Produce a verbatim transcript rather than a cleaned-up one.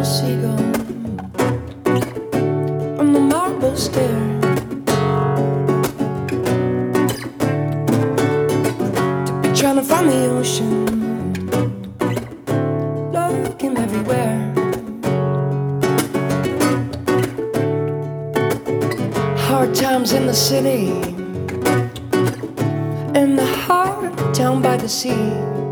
seagull on the marble stair. To be trying to find the ocean, looking everywhere. Hard times in the city, in the heart down by the sea.